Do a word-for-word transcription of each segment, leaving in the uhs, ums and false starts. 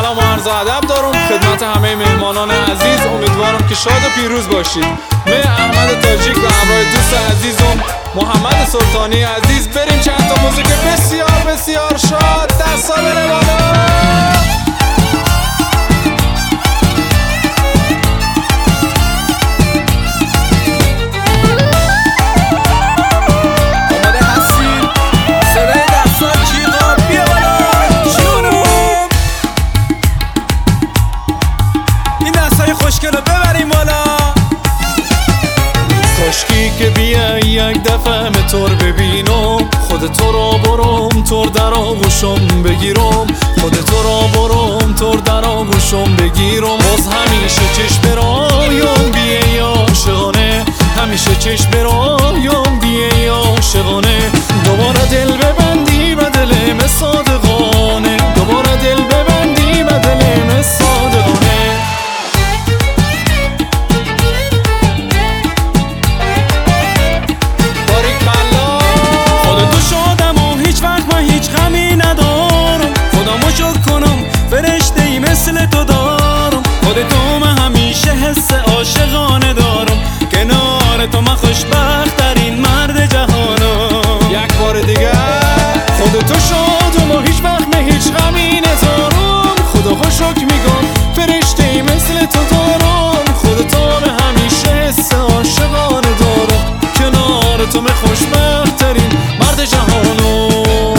سلام و عرض ادب دارم خدمت همه مهمانان عزیز. امیدوارم که شاد و پیروز باشید. من احمد تاجیک و همراه دوست عزیزم محمد سلطانی عزیز بریم چند تا موزیک بسیار بسیار شاد. دستا بره بالا. کاشکی که بیای یک دفعه متور ببینم، خود تو را برم تور در آغوشم بگیرم، خود تو را برم تور در آغوشم بگیرم. باز همیشه چشم رایم بیای عاشقانه، همیشه چشم رایم بیای عاشقانه. دوباره دل ببندی به دلم صادقانه، دوباره دل ببندی به دلم صادقانه. مثل تو دارم خود تو من همیشه حس عاشقانه دارم، کنار تو من خوشبخت ترین مرد جهانم. یک بار دیگه خود تو شادم و هیچ وقت هیچ غمی ندارم، خدا خوشک میگم فرشته مثل تو دارم، خود تو من همیشه حس عاشقانه دارم، کنار تو من خوشبخت ترین مرد جهانم.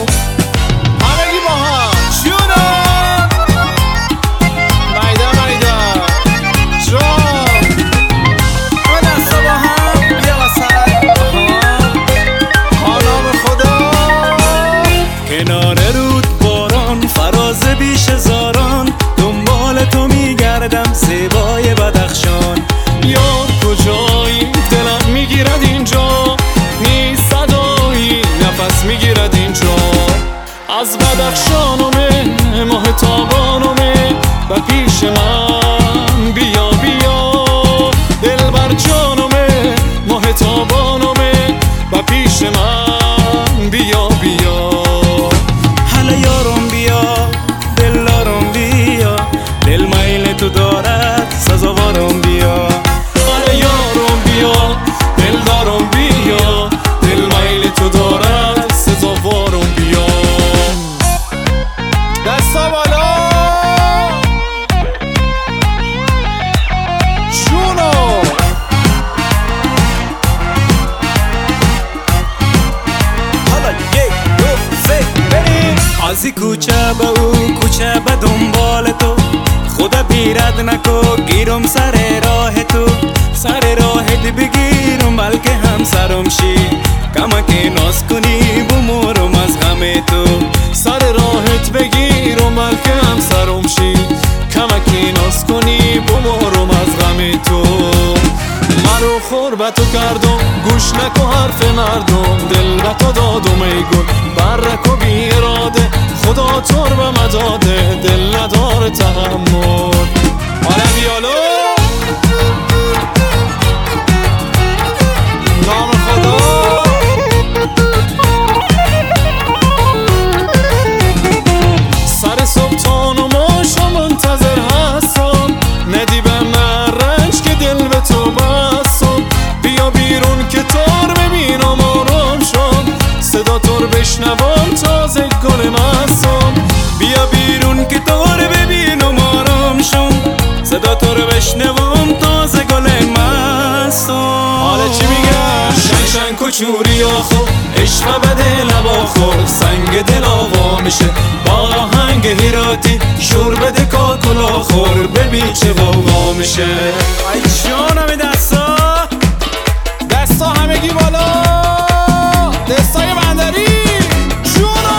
زیبای بدخشان یار کجایی دلم میگیرد اینجا، نیست صدایی نفس میگیرد اینجا. از بدخشانمه ماه تابانمه و پیش من بیا بیا، دل بر جانمه ماه تابانمه و پیش من بیا بیا. حالا یارم بیا دل دارم بیا، دل میل تو دارد سزاوارم بیا. آره یارم بیا دل دارم بیا، دل میل تو دارد سزاوارم بیا. دستا بالا جونو. حالا یک دو سه بریم از این کوچه به او کوچه به دنبال تو، خدا بیرد نکو گیرم سر راه تو، سر راهت بگیرم بلکه هم سرم شی، کمکی ناز کنی بمورم از غم تو. سر راهت بگیرم بلکه هم سرم شی، کمکی ناز کنی بمورم از غم تو. مرو خور به تو کردم گوش نکو حرف مردم، دل به تو دادم ای گل برک و بی اراده، خدا طور به مداده دل نداره تحمل. آره بیالو نام خدا. سر صبحان و ماشا منتظر هستم، ندی به من رنج که دل به تو بستم. بیا بیرون که تار ببینم آرام شم، صدا تور بشنوم تازه گل مستم. بیا بیرون که تار ببینم آرام شم، صدا تو رو بشنوم تازه گل مستم. حالا چی میگم؟ شن شن کچوری آخو عشق بده لبا خور، سنگ دل آوا میشه با آهنگ هیراتی، شور بده کاکلا خور ببین چه واقعا میشه. ای جانم دستا دستا همگی بالا، دستای بندری جونو.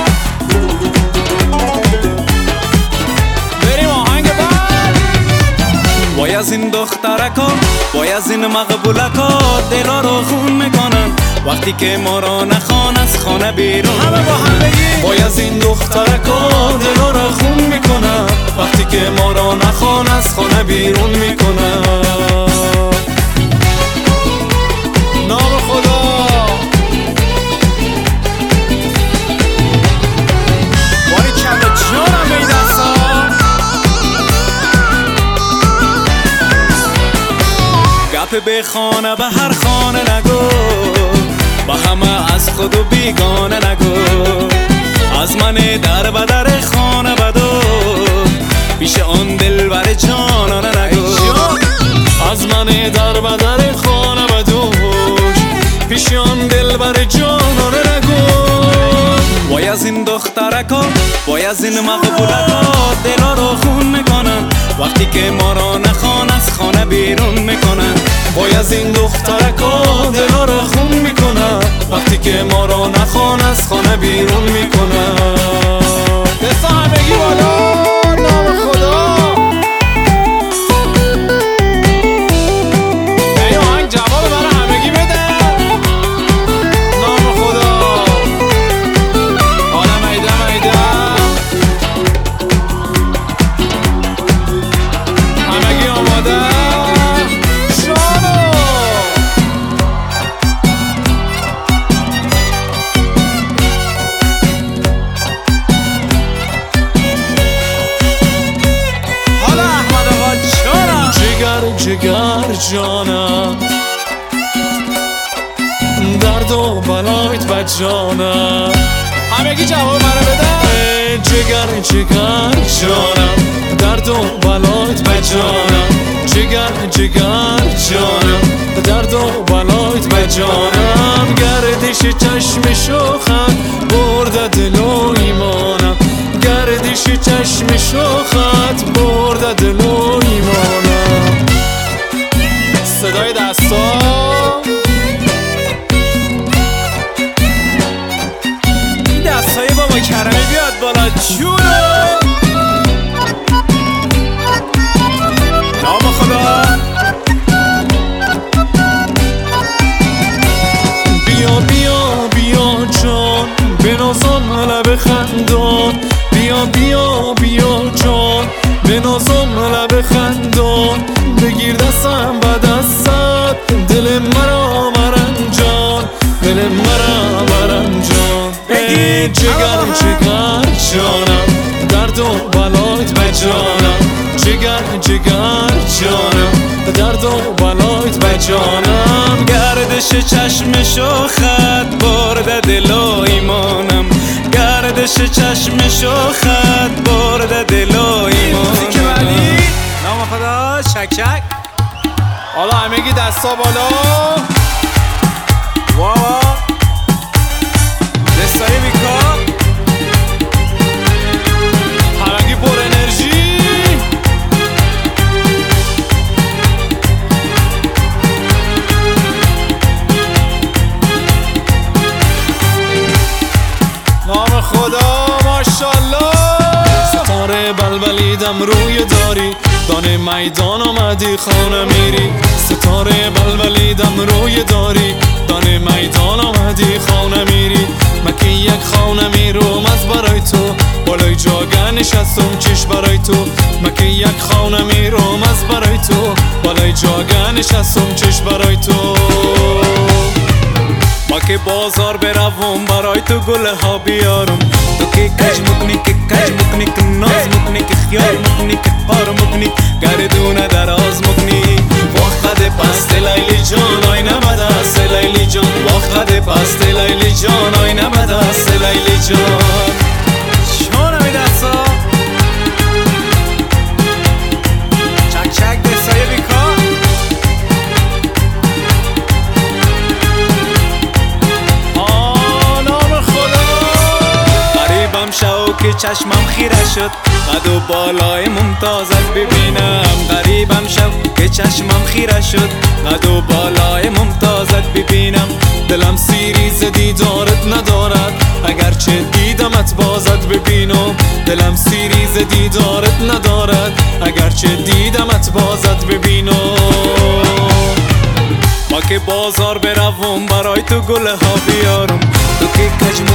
بریم آهنگ بعد. وای از این دخترکا وای از این مقبولکا، دلا رو خون میکنن وقتی که ما را نخوان از خانه بیرون. همه با هم بگیم وای از این دخترکا، دلا رو خون میکنن وقتی که ما را نخوان از خانه بیرون میکنن. نام خدا. وای کم جانم ای دستا به خانه به هر خانه نگو، با همه از خود و بیگانه نگو. از من در به در خانه بدو، پیش آن دلبر جانانه نگو. از من در به در خانه بدوش، پیش آن دلبر جانانه نگو. وای از این دخترکا، وای از این مقبولکا، دلا رو خون میکنن وقتی که ما را نخوان از خانه بیرون میکنن. وای از این دخترکا، دلا رو خون میکنن وقتی که ما را نخوان از خانه بیرون میکنن. دستا همگی بالا، نام خدا. ای آهنگ جواب برای همگی بده، نام خدا. حالا میده میده همگی آماده شانو. حالا احمد آقا جانم، جگر جگر جانم، درد و بلایت به جانم. همگی جواب منو بده. جگر جگر جانم، درد و بلایت به جانم. جگر جگر جانم، درد و بلایت به جانم. گردش چشم شوخت برده دل و ایمانم. گردش چشم شوخت برده دل و ایمانم. صدای دستا، دستای بابا کرمی بیاد بالا جونو. نام خدا. بیا بیا بیا جان، بنازم لب خندان. بیا بیا بیا جان، بنازم لب خندان. بگیر دستم به دستت، دل مرا مرنجان، دل مرا مرنجان. ای جگر جگر جانم، درد و بلایت به جانم. جگر جگر جانم، درد و بلایت به جانم. گردش چشم شوخت برده دل و ایمانم. گردش چشم شوخت برده دل و ایمانم. نام خدا. شک شک. حالا همگی دستا بالا. واوا دستای بیکار، همگی پر انرژی. نام خدا ماشالله. ستاره بلبلیدم روی داری، دانه میدان آمدی خانه میری. ستاره بلبلیدم روی داری، دانه میدان آمدی خانه میری. مکی یک خانه میروم از برای تو، بالای جاگه نشستم چش برای تو. مکی یک خانه میروم از برای تو، بالای جاگه نشستم چش برای تو. ما که بازار بروم برای تو گل ها بیارم. تو که کج مکنی که کج مکنی که ناز مکنی که خیال مکنی که قار مکنی گردونه دراز مکنی. وقت پست لیلی جان آی نبد است لیلی جان. وقت پست لیلی جان آی نبد است لیلی جان. شونم این دستا. چک چک دستای بیکار. شو که چشمم خیره شد، قد و بالای ممتازت ببینم. غریبم شو که چشمم خیره شد، قد و بالای ممتازت ببینم. دلم سیری ز دیدارت ندارد، اگرچه دیدمت بازت ببینم. دلم سیری ز دیدارت ندارد، اگرچه دیدمت بازت ببینم. ما که بازار بروم برای تو گل ها بیارم. تو که کج